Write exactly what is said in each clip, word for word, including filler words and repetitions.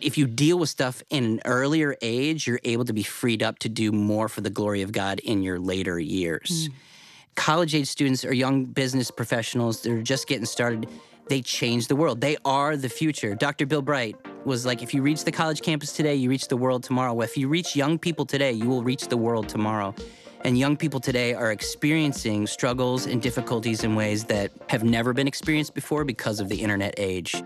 if you deal with stuff in an earlier age, you're able to be freed up to do more for the glory of God in your later years. Mm. College-age students or young business professionals that are just getting started, they change the world. They are the future. Doctor Bill Bright was like, if you reach the college campus today, you reach the world tomorrow. Well, if you reach young people today, you will reach the world tomorrow. And young people today are experiencing struggles and difficulties in ways that have never been experienced before because of the internet age.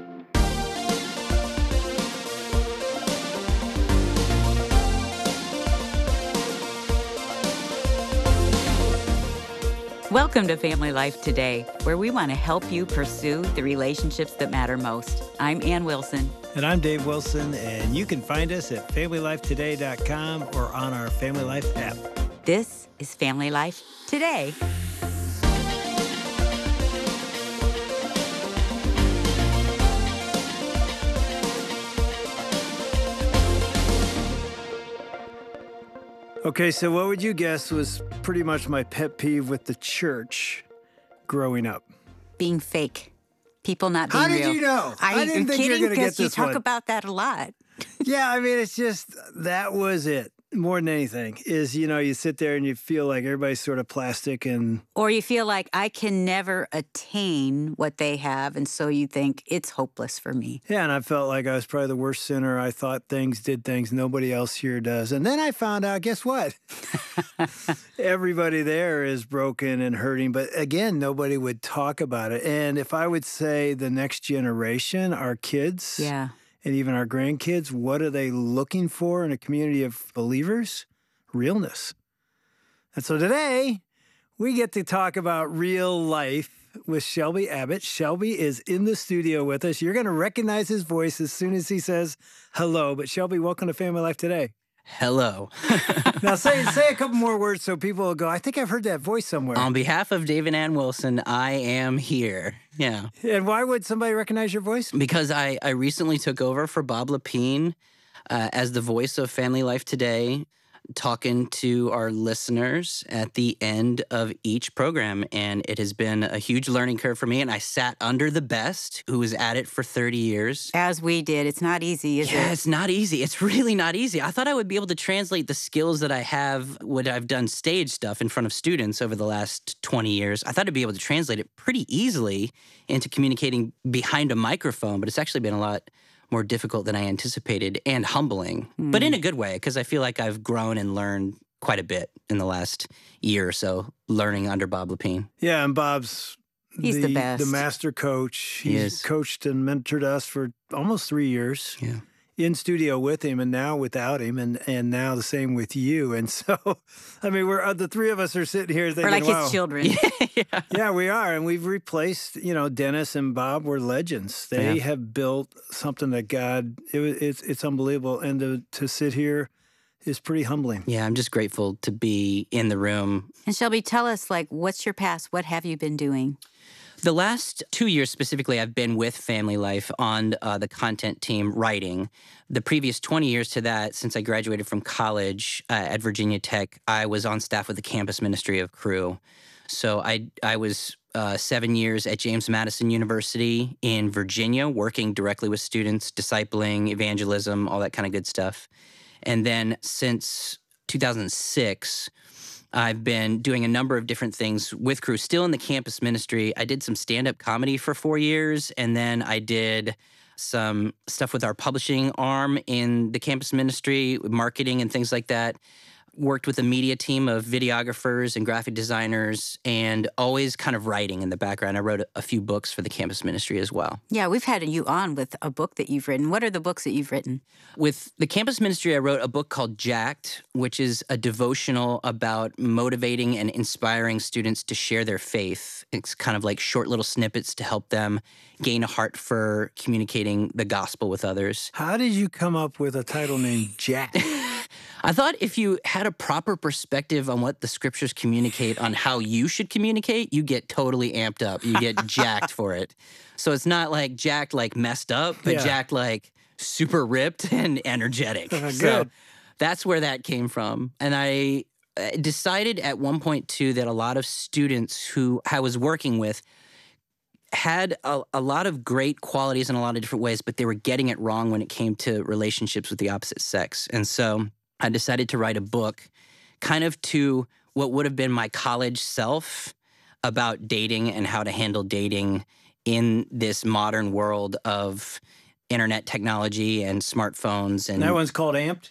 Welcome to Family Life Today, where we want to help you pursue the relationships that matter most. I'm Ann Wilson. And I'm Dave Wilson, and you can find us at family life today dot com or on our Family Life app. This is Family Life Today. Okay, so what would you guess was pretty much my pet peeve with the church growing up? Being fake. People not being How did real. you know? I, I didn't think you were going to get this you talk one. about that a lot. Yeah, I mean, it's just, that was it. More than anything is, you know, you sit there and you feel like everybody's sort of plastic and... Or you feel like I can never attain what they have, and so you think it's hopeless for me. Yeah, and I felt like I was probably the worst sinner. I thought things, did things nobody else here does. And then I found out, guess what? Everybody there is broken and hurting, but again, nobody would talk about it. And if I would say the next generation, our kids... Yeah. And even our grandkids, what are they looking for in a community of believers? Realness. And so today, we get to talk about real life with Shelby Abbott. Shelby is in the studio with us. You're going to recognize his voice as soon as he says hello. But Shelby, welcome to Family Life Today. Hello. Now say say a couple more words so people will go, I think I've heard that voice somewhere. On behalf of Dave and Ann Wilson, I am here. Yeah. And why would somebody recognize your voice? Because I, I recently took over for Bob Lepine uh, as the voice of Family Life Today, talking to our listeners at the end of each program. And it has been a huge learning curve for me. And I sat under the best, who was at it for thirty years. As we did. It's not easy, is yeah, it? Yeah, it's not easy. It's really not easy. I thought I would be able to translate the skills that I have when I've done stage stuff in front of students over the last twenty years. I thought I'd be able to translate it pretty easily into communicating behind a microphone, but it's actually been a lot more difficult than I anticipated and humbling, mm. but in a good way, because I feel like I've grown and learned quite a bit in the last year or so, learning under Bob Lepine. Yeah, and Bob's He's the, the best. the master coach. He He's is. coached and mentored us for almost three years. Yeah. In studio with him and now without him, and and now the same with you. And so, I mean, we're uh, the three of us are sitting here thinking, We're like wow. his children. yeah. Yeah, we are. And we've replaced, you know, Dennis and Bob were legends. They Yeah. have built something that God, it, was- it's it's unbelievable. And to, to sit here is pretty humbling. Yeah, I'm just grateful to be in the room. And Shelby, tell us, like, what's your past? What have you been doing? The last two years specifically, I've been with Family Life on uh, the content team writing. The previous twenty years to that, since I graduated from college uh, at Virginia Tech, I was on staff with the campus ministry of Cru. So I, I was uh, seven years at James Madison University in Virginia, working directly with students, discipling, evangelism, all that kind of good stuff. And then since two thousand six... I've been doing a number of different things with Cru, still in the campus ministry. I did some stand-up comedy for four years, and then I did some stuff with our publishing arm in the campus ministry, marketing and things like that. Worked with a media team of videographers and graphic designers, and always kind of writing in the background. I wrote a few books for the campus ministry as well. Yeah, we've had you on with a book that you've written. What are the books that you've written? With the campus ministry, I wrote a book called Jacked, which is a devotional about motivating and inspiring students to share their faith. It's kind of like short little snippets to help them gain a heart for communicating the gospel with others. How did you come up with a title named Jack? I thought if you had a proper perspective on what the scriptures communicate on how you should communicate, you get totally amped up. You get jacked for it. So it's not like jacked like messed up, but Yeah. jacked like super ripped and energetic. Uh, So good. that's where that came from. And I uh, decided at one point, too, that a lot of students who I was working with had a, a lot of great qualities in a lot of different ways, but they were getting it wrong when it came to relationships with the opposite sex. And so I decided to write a book kind of to what would have been my college self about dating and how to handle dating in this modern world of internet technology and smartphones. And that one's called Amped?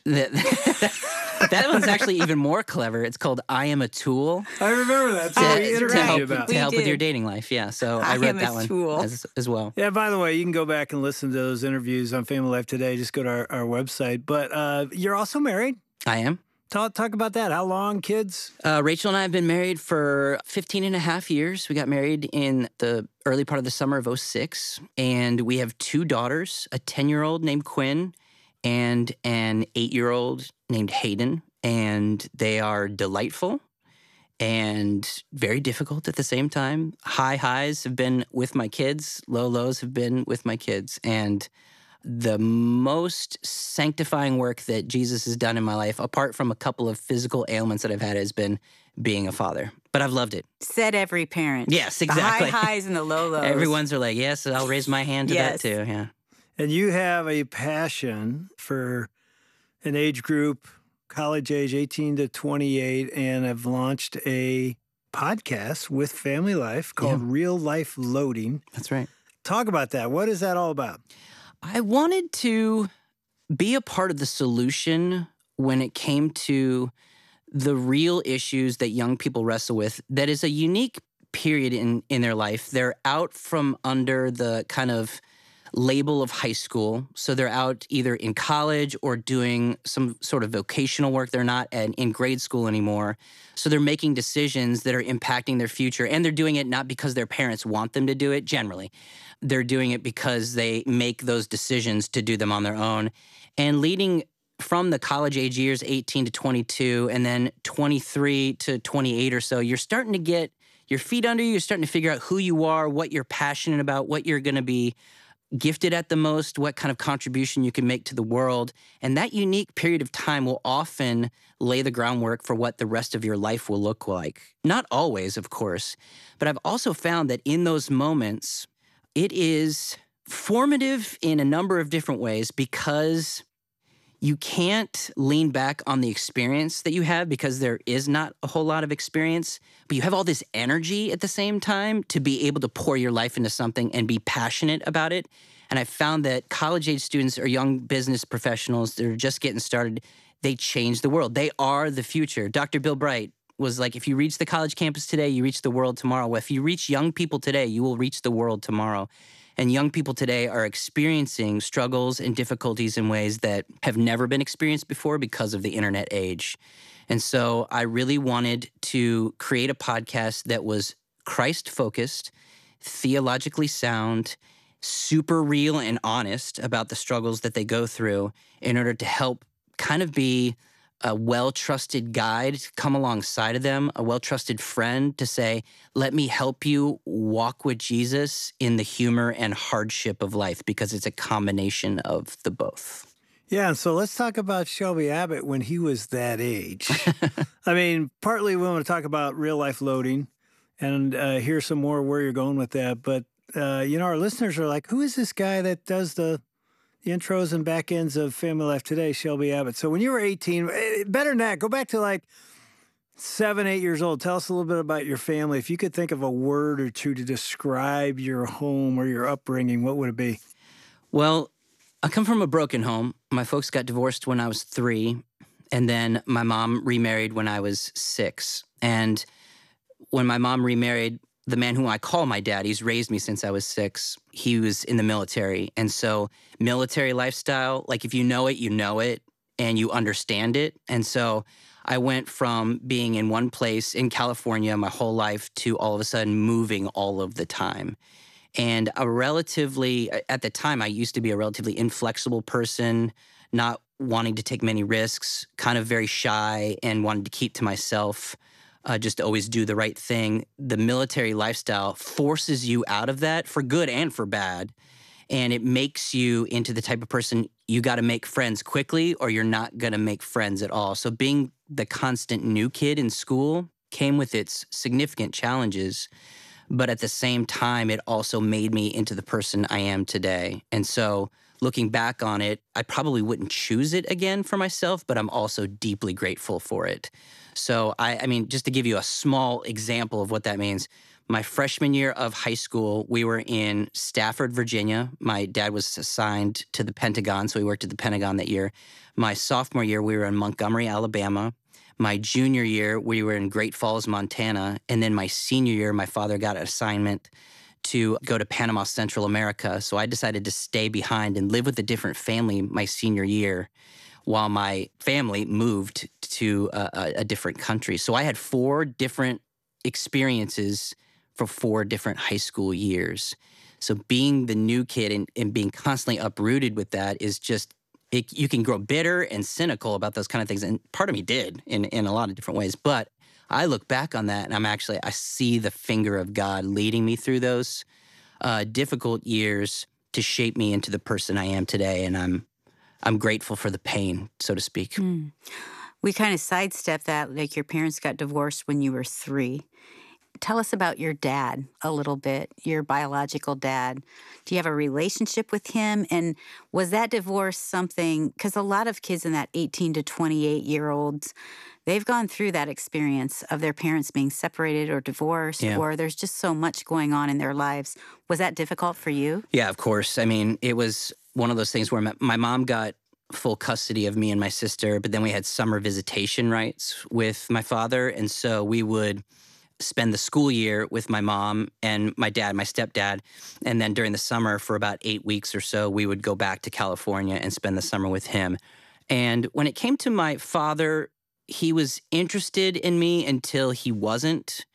That one's actually even more clever. It's called I Am a Tool. I remember that. So To, we to interviewed help, you about. to help We with did. your dating life, yeah. So I, I wrote am a that one tool. as, as well. Yeah, by the way, you can go back and listen to those interviews on Family Life Today. Just go to our, our website. But uh, you're also married. I am. Talk, talk about that. How long, kids? Uh, Rachel and I have been married for fifteen and a half years. We got married in the early part of the summer of oh six. And we have two daughters, a ten-year-old named Quinn and an eight-year-old named Hayden. And they are delightful and very difficult at the same time. High highs have been with my kids. Low lows have been with my kids. And the most sanctifying work that Jesus has done in my life, apart from a couple of physical ailments that I've had, has been being a father. But I've loved it. Said every parent. Yes, exactly. The high highs and the low lows. Everyone's are like, yes, I'll raise my hand to Yes. that too. Yeah. And you have a passion for an age group, college age eighteen to twenty-eight, and have launched a podcast with Family Life called Real Life Loading. That's right. Talk about that. What is that all about? I wanted to be a part of the solution when it came to the real issues that young people wrestle with. That is a unique period in, in their life. They're out from under the kind of label of high school. So they're out either in college or doing some sort of vocational work. They're not at, in grade school anymore. So they're making decisions that are impacting their future. And they're doing it not because their parents want them to do it, generally. They're doing it because they make those decisions to do them on their own. And leading from the college age years, eighteen to twenty-two, and then twenty-three to twenty-eight or so, you're starting to get your feet under you. You're starting to figure out who you are, what you're passionate about, what you're going to be gifted at the most, what kind of contribution you can make to the world. And that unique period of time will often lay the groundwork for what the rest of your life will look like. Not always, of course, but I've also found that in those moments, it is formative in a number of different ways because you can't lean back on the experience that you have because there is not a whole lot of experience, but you have all this energy at the same time to be able to pour your life into something and be passionate about it. And I found that college-age students or young business professionals that are just getting started, they change the world. They are the future. Doctor Bill Bright was like, if you reach the college campus today, you reach the world tomorrow. Well, if you reach young people today, you will reach the world tomorrow. And young people today are experiencing struggles and difficulties in ways that have never been experienced before because of the internet age. And so I really wanted to create a podcast that was Christ-focused, theologically sound, super real and honest about the struggles that they go through in order to help kind of be a well-trusted guide, come alongside of them, a well-trusted friend to say, let me help you walk with Jesus in the humor and hardship of life because it's a combination of the both. Yeah, and so let's talk about Shelby Abbott when he was that age. I mean, partly we want to talk about real life loading and uh, hear some more where you're going with that. But, uh, you know, our listeners are like, who is this guy that does the the intros and back ends of Family Life Today, Shelby Abbott? So when you were eighteen, better than that, go back to like seven, eight years old. Tell us a little bit about your family. If you could think of a word or two to describe your home or your upbringing, what would it be? Well, I come from a broken home. My folks got divorced when I was three, and then my mom remarried when I was six. And when my mom remarried, the man who I call my dad, he's raised me since I was six, he was in the military. And so military lifestyle, like if you know it, you know it, and you understand it. And so I went from being in one place in California my whole life to all of a sudden moving all of the time. And a relatively, at the time, I used to be a relatively inflexible person, not wanting to take many risks, kind of very shy and wanted to keep to myself. Uh, just always do the right thing. The military lifestyle forces you out of that for good and for bad. And it makes you into the type of person you got to make friends quickly or you're not going to make friends at all. So being the constant new kid in school came with its significant challenges. But at the same time, it also made me into the person I am today. And so looking back on it, I probably wouldn't choose it again for myself, but I'm also deeply grateful for it. So I, I mean, just to give you a small example of what that means, my freshman year of high school, we were in Stafford, Virginia. My dad was assigned to the Pentagon, so he worked at the Pentagon that year. My sophomore year, we were in Montgomery, Alabama. My junior year, we were in Great Falls, Montana. And then my senior year, my father got an assignment to go to Panama, Central America. So I decided to stay behind and live with a different family my senior year while my family moved to a, a different country. So I had four different experiences for four different high school years. So being the new kid and, and being constantly uprooted with that is just, it, you can grow bitter and cynical about those kind of things. And part of me did in, in a lot of different ways. But I look back on that and I'm actually, I see the finger of God leading me through those uh, difficult years to shape me into the person I am today. And I'm, I'm grateful for the pain, so to speak. Mm. We kind of sidestepped that, like your parents got divorced when you were three. Tell us about your dad a little bit, your biological dad. Do you have a relationship with him? And was that divorce something, because a lot of kids in that eighteen to twenty-eight-year-olds, they've gone through that experience of their parents being separated or divorced, yeah. or there's just so much going on in their lives. Was that difficult for you? Yeah, of course. I mean, it was one of those things where my, my mom got full custody of me and my sister, but then we had summer visitation rights with my father. And so we would spend the school year with my mom and my dad, my stepdad. And then during the summer for about eight weeks or so, we would go back to California and spend the summer with him. And when it came to my father, he was interested in me until he wasn't.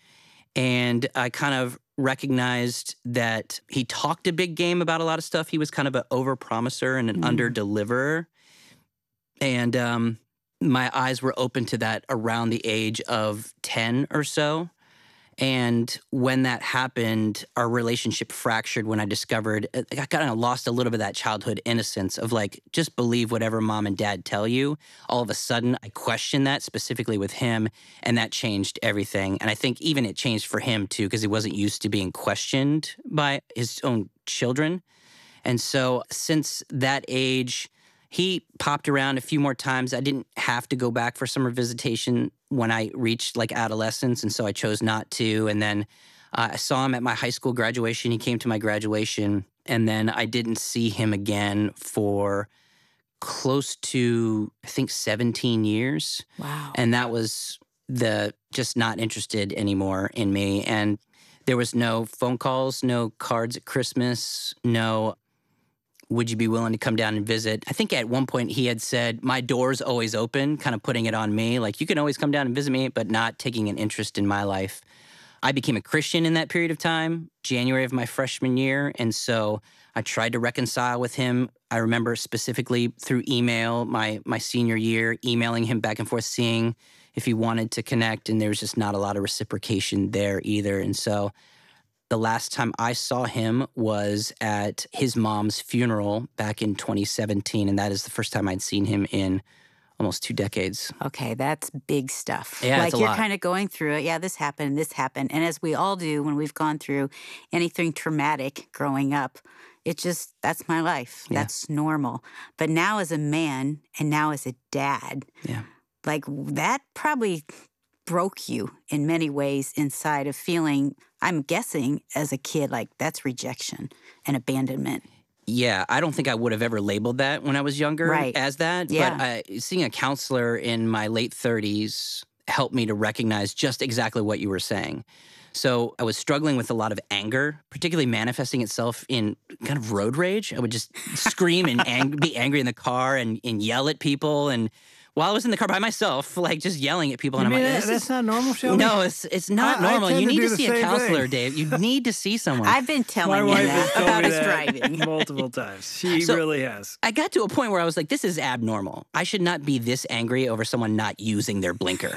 And I kind of recognized that he talked a big game about a lot of stuff. He was kind of an overpromiser and an mm. under-deliverer. And um, my eyes were open to that around the age of ten or so. And when that happened, our relationship fractured when I discovered, I kind of lost a little bit of that childhood innocence of like, just believe whatever mom and dad tell you. All of a sudden, I questioned that specifically with him, and that changed everything. And I think even it changed for him too, because he wasn't used to being questioned by his own children. And so since that age, he popped around a few more times. I didn't have to go back for summer visitation when I reached like adolescence, and so I chose not to. And then uh, I saw him at my high school graduation. He came to my graduation, and then I didn't see him again for close to, I think, seventeen years. Wow. And that was the just not interested anymore in me. And there was no phone calls, no cards at Christmas, no would you be willing to come down and visit? I think at one point he had said, my door's always open, kind of putting it on me. Like, you can always come down and visit me, but not taking an interest in my life. I became a Christian in that period of time, January of my freshman year. And so I tried to reconcile with him. I remember specifically through email, my, my senior year, emailing him back and forth, seeing if he wanted to connect. And there was just not a lot of reciprocation there either. And so the last time I saw him was at his mom's funeral back in twenty seventeen, and that is the first time I'd seen him in almost two decades. Okay, that's big stuff. Yeah, like it's a you're lot. kind of going through it. Yeah, this happened, this happened. And as we all do when we've gone through anything traumatic growing up, it just, that's my life. Yeah. That's normal. But now as a man and now as a dad, yeah, like that probably broke you in many ways inside of feeling, I'm guessing as a kid, like that's rejection and abandonment. Yeah, I don't think I would have ever labeled that when I was younger right. as that. Yeah. But I, seeing a counselor in my late thirties helped me to recognize just exactly what you were saying. So I was struggling with a lot of anger, particularly manifesting itself in kind of road rage. I would just scream and ang- be angry in the car and, and yell at people. And while I was in the car by myself, like just yelling at people. You and I'm mean like, that, this that's is, not normal, Shelby? No, it's it's not I- I normal. tend You to need do to the see a same counselor, thing. Dave. You need to see someone. I've been My telling wife you has that told about me his that driving. multiple times. She So- really has. I got to a point where I was like, this is abnormal. I should not be this angry over someone not using their blinker.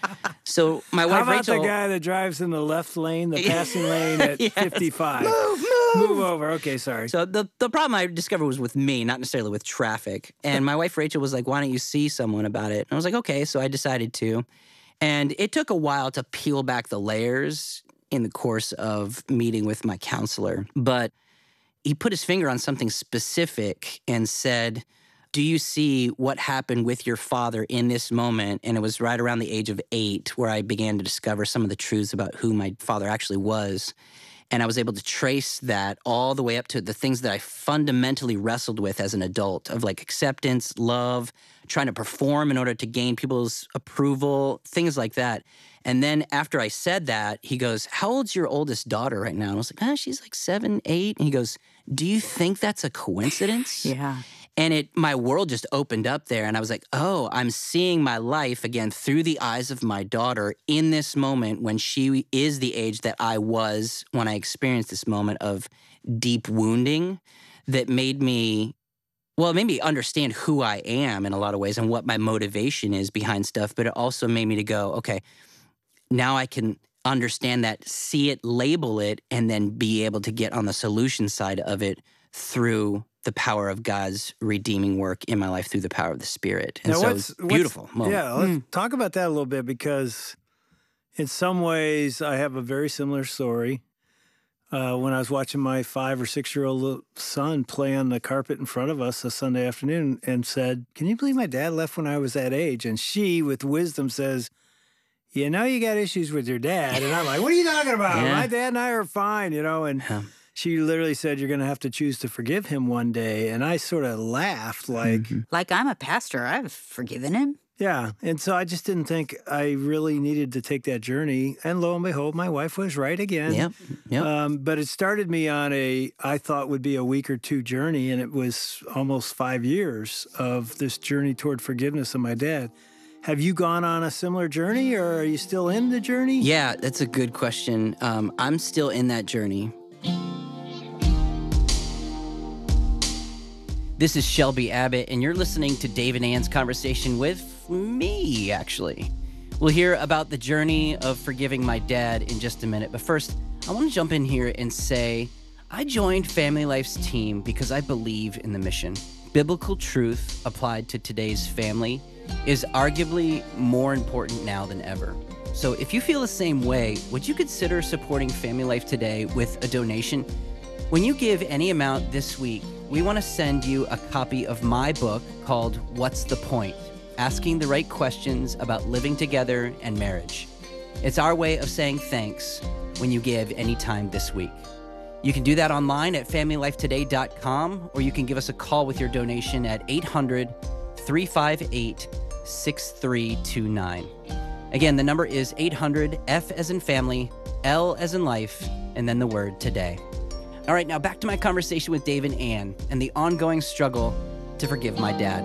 So my How wife, about Rachel... the guy that drives in the left lane, the passing lane at Yes. fifty-five? Move, move! Move over. Okay, sorry. So the, the problem I discovered was with me, not necessarily with traffic. And my wife, Rachel, was like, why don't you see someone about it? And I was like, okay. So I decided to. And it took a while to peel back the layers. in the course of meeting with my counselor. But he put his finger on something specific and said, do you see what happened with your father in this moment? And it was right around the age of eight where I began to discover some of the truths about who my father actually was. And I was able to trace that all the way up to the things that I fundamentally wrestled with as an adult of like acceptance, love, trying to perform in order to gain people's approval, things like that. And then after I said that, he goes, how old's your oldest daughter right now? And I was like, ah, she's like seven, eight. And he goes, do you think that's a coincidence? Yeah. And it, my world just opened up there, and I was like, oh, I'm seeing my life again through the eyes of my daughter in this moment when she is the age that I was when I experienced this moment of deep wounding that made me, well, it made me understand who I am in a lot of ways and what my motivation is behind stuff, but it also made me to go, okay, now I can understand that, see it, label it, and then be able to get on the solution side of it through the power of God's redeeming work in my life through the power of the Spirit. And Now, so what's- it's beautiful what's- moment. Yeah, let's talk about that a little bit because in some ways I have a very similar story. Uh, when I was watching my five or six-year-old little son play on the carpet in front of us a Sunday afternoon and said, can you believe my dad left when I was that age? And she, with wisdom, says, you know you got issues with your dad. And I'm like, what are you talking about? Yeah. My dad and I are fine, you know, and Yeah. she literally said, you're going to have to choose to forgive him one day. And I sort of laughed like, Mhm. Like, I'm a pastor. I've forgiven him. yeah. And so I just didn't think I really needed to take that journey. And lo and behold, my wife was right again. Yep, yep. Um, but it started me on a, I thought would be a week or two journey. And it was almost five years of this journey toward forgiveness of my dad. Have you gone on a similar journey or are you still in the journey? Yeah, that's a good question. Um, I'm still in that journey. This is Shelby Abbott, and you're listening to Dave and Ann's conversation with me, actually. We'll hear about the journey of forgiving my dad in just a minute. But first, I want to jump in here and say I joined Family Life's team because I believe in the mission. Biblical truth applied to today's family is arguably more important now than ever. So if you feel the same way, would you consider supporting Family Life today with a donation? When you give any amount this week, we want to send you a copy of my book called What's the Point? Asking the right questions about living together and marriage. It's our way of saying thanks when you give any time this week. You can do that online at family life today dot com, or you can give us a call with your donation at eight hundred, three five eight, six three two nine. Again, the number is eight hundred, F as in family, L as in life, and then the word today. All right, now back to my conversation with Dave and Ann and the ongoing struggle to forgive my dad.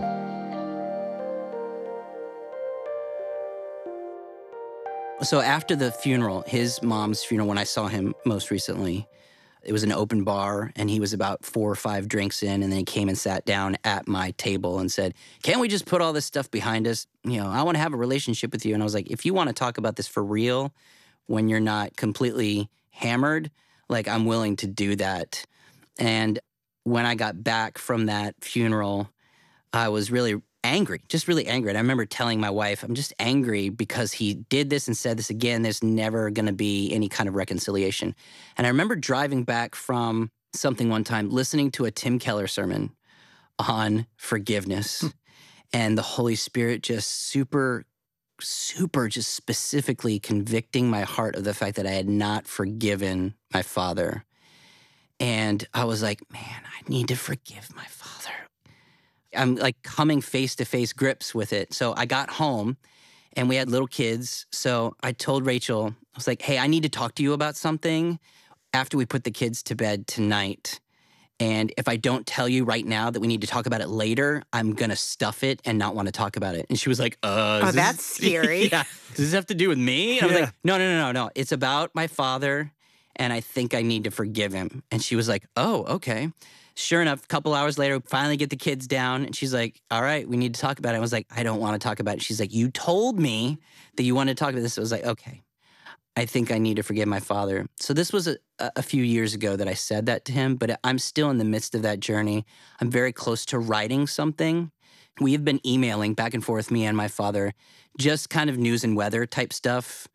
So after the funeral, his mom's funeral, when I saw him most recently, it was an open bar and he was about four or five drinks in, and then he came and sat down at my table and said, can't we just put all this stuff behind us? You know, I want to have a relationship with you. And I was like, if you want to talk about this for real, when you're not completely hammered, like I'm willing to do that. And when I got back from that funeral, I was really angry, just really angry. And I remember telling my wife, I'm just angry because he did this and said this again. There's never going to be any kind of reconciliation. And I remember driving back from something one time, listening to a Tim Keller sermon on forgiveness. And the Holy Spirit just super, super just specifically convicting my heart of the fact that I had not forgiven my father. And I was like, man, I need to forgive my father. I'm like coming face to face grips with it. So I got home and we had little kids. So I told Rachel, I was like, hey, I need to talk to you about something after we put the kids to bed tonight. And if I don't tell you right now that we need to talk about it later, I'm going to stuff it and not want to talk about it. And she was like, uh. Oh, does that's this- scary. Yeah. Does this have to do with me? And I was Yeah. like, no, no, no, no, no. It's about my father, and I think I need to forgive him. And she was like, oh, okay. Sure enough, a couple hours later, finally get the kids down. And she's like, all right, we need to talk about it. I was like, I don't want to talk about it. She's like, you told me that you wanted to talk about this. I was like, okay, I think I need to forgive my father. So this was a, a few years ago that I said that to him, but I'm still in the midst of that journey. I'm very close to writing something. We have been emailing back and forth, me and my father, just kind of news and weather type stuff.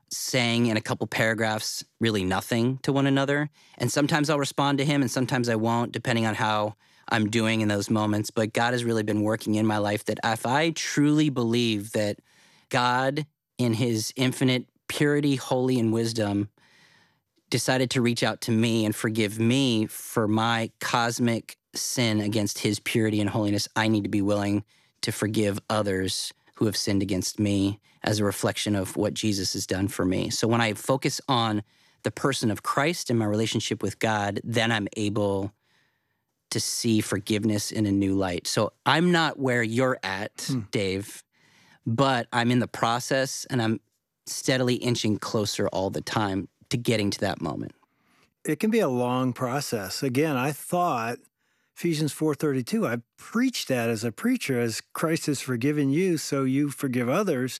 saying in a couple paragraphs really nothing to one another. And sometimes I'll respond to him and sometimes I won't, depending on how I'm doing in those moments. But God has really been working in my life that if I truly believe that God, in his infinite purity, holy, and wisdom, decided to reach out to me and forgive me for my cosmic sin against his purity and holiness, I need to be willing to forgive others who have sinned against me as a reflection of what Jesus has done for me. So when I focus on the person of Christ and my relationship with God, then I'm able to see forgiveness in a new light. So I'm not where you're at, hmm. Dave, but I'm in the process and I'm steadily inching closer all the time to getting to that moment. It can be a long process. Again, I thought Ephesians four thirty-two, I preached that as a preacher, as Christ has forgiven you, so you forgive others.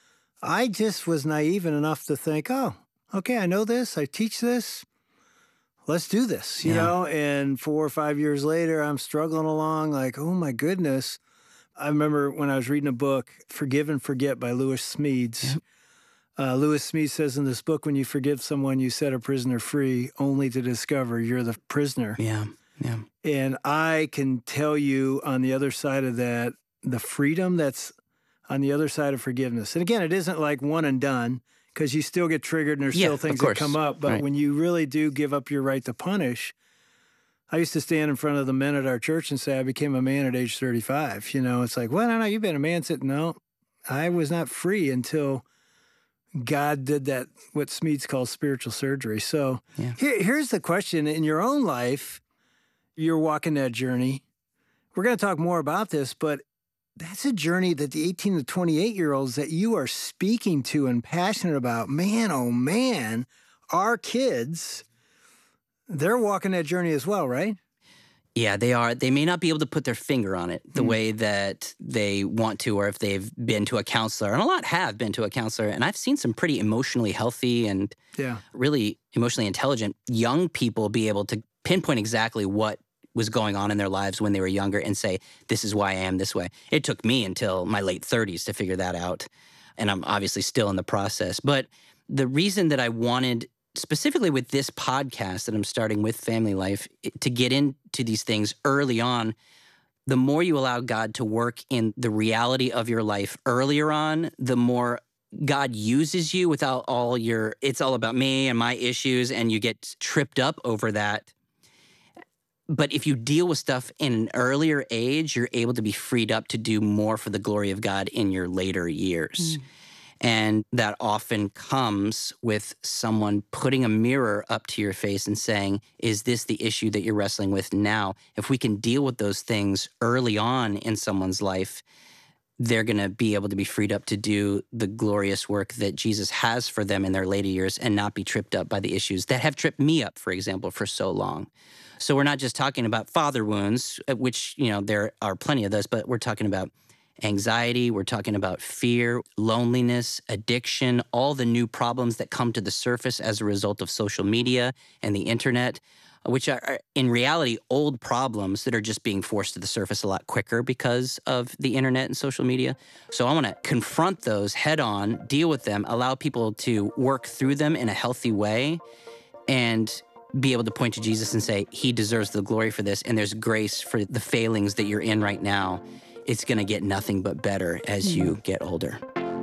I just was naive enough to think, oh, okay, I know this, I teach this, let's do this, you yeah. know? And four or five years later, I'm struggling along like, oh my goodness. I remember when I was reading a book, Forgive and Forget by Lewis Smedes. Yep. Uh, Lewis Smedes says in this book, when you forgive someone, you set a prisoner free, only to discover you're the prisoner. Yeah, yeah. And I can tell you on the other side of that, the freedom that's on the other side of forgiveness. And again, it isn't like one and done, because you still get triggered and there's yeah, still things that come up. But right. when you really do give up your right to punish, I used to stand in front of the men at our church and say, I became a man at age thirty-five. You know, it's like, well, no, no, you've been a man since, no, I was not free until God did that, what Smedes calls spiritual surgery. So yeah. here, here's the question. In your own life, you're walking that journey. We're going to talk more about this, but that's a journey that the eighteen to twenty-eight-year-olds that you are speaking to and passionate about, man, oh man, our kids, they're walking that journey as well, right? Yeah, they are. They may not be able to put their finger on it the Mm. way that they want to, or if they've been to a counselor. And a lot have been to a counselor. And I've seen some pretty emotionally healthy and yeah. really emotionally intelligent young people be able to pinpoint exactly what was going on in their lives when they were younger and say, this is why I am this way. It took me until my late thirties to figure that out. And I'm obviously still in the process. But the reason that I wanted, specifically with this podcast that I'm starting with Family Life, to get into these things early on, the more you allow God to work in the reality of your life earlier on, the more God uses you without all your, it's all about me and my issues, and you get tripped up over that. But if you deal with stuff in an earlier age, you're able to be freed up to do more for the glory of God in your later years. Mm. And that often comes with someone putting a mirror up to your face and saying, is this the issue that you're wrestling with now? If we can deal with those things early on in someone's life, they're going to be able to be freed up to do the glorious work that Jesus has for them in their later years and not be tripped up by the issues that have tripped me up, for example, for so long. So we're not just talking about father wounds, which, you know, there are plenty of those, but we're talking about anxiety, we're talking about fear, loneliness, addiction, all the new problems that come to the surface as a result of social media and the internet, which are in reality old problems that are just being forced to the surface a lot quicker because of the internet and social media. So I want to confront those head on, deal with them, allow people to work through them in a healthy way, and be able to point to Jesus and say, he deserves the glory for this, and there's grace for the failings that you're in right now. It's going to get nothing but better as mm-hmm. you get older.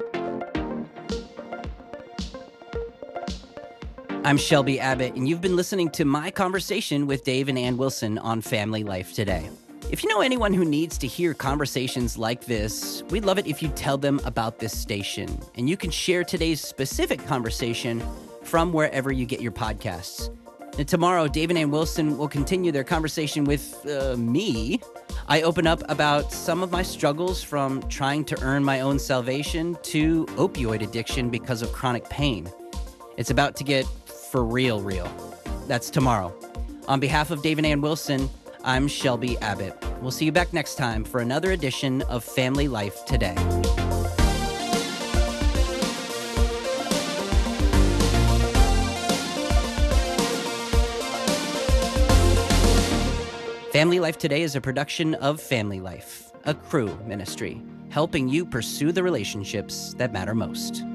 I'm Shelby Abbott, and you've been listening to my conversation with Dave and Ann Wilson on Family Life Today. If you know anyone who needs to hear conversations like this, we'd love it if you'd tell them about this station. And you can share today's specific conversation from wherever you get your podcasts. And tomorrow, Dave and Ann Wilson will continue their conversation with uh, me. I open up about some of my struggles from trying to earn my own salvation to opioid addiction because of chronic pain. It's about to get for real, real. That's tomorrow. On behalf of Dave and Ann Wilson, I'm Shelby Abbott. We'll see you back next time for another edition of Family Life Today. Family Life Today is a production of Family Life, a Cru ministry, helping you pursue the relationships that matter most.